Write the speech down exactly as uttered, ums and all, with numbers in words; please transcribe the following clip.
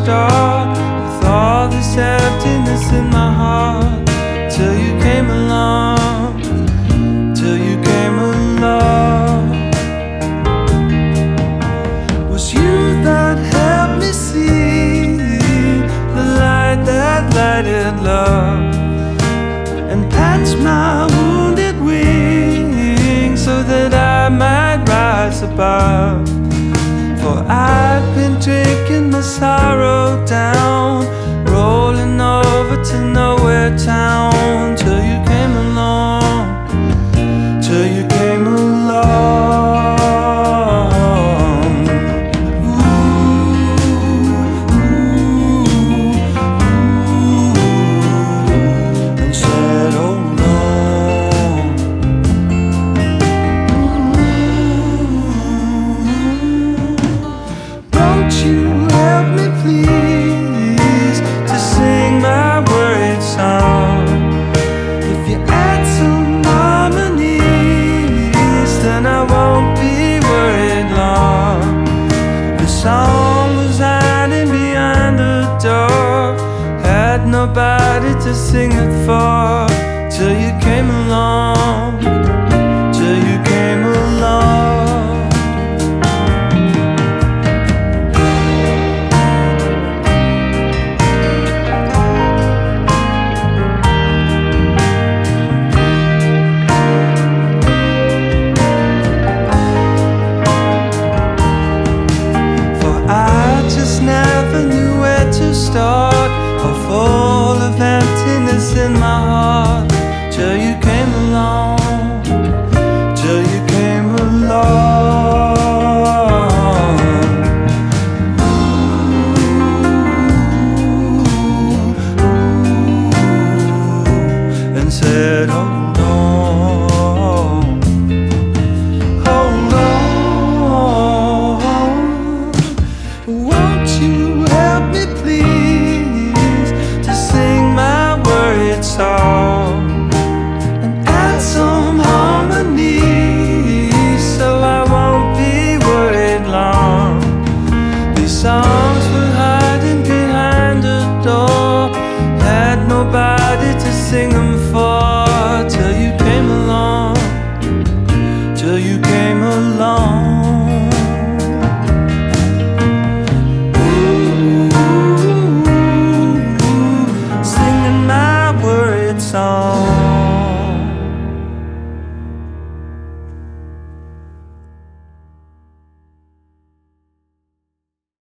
start with all this emptiness in my heart. Till you came along, till you came along. Was you that helped me see the light that lighted love, and patched my wounded wings so that I might rise above? For I've been drinking my sorrow down, rolling over to nowhere town, till you came along, till you came along. Ooh, ooh, ooh, and said, oh no. Won't you help me please to sing my worried song? If you add some harmonies, then I won't be worried long. The song was hiding behind the door, had nobody to sing it for, till you came along, till you came along. I just never knew where to start, or full of emptiness in my heart.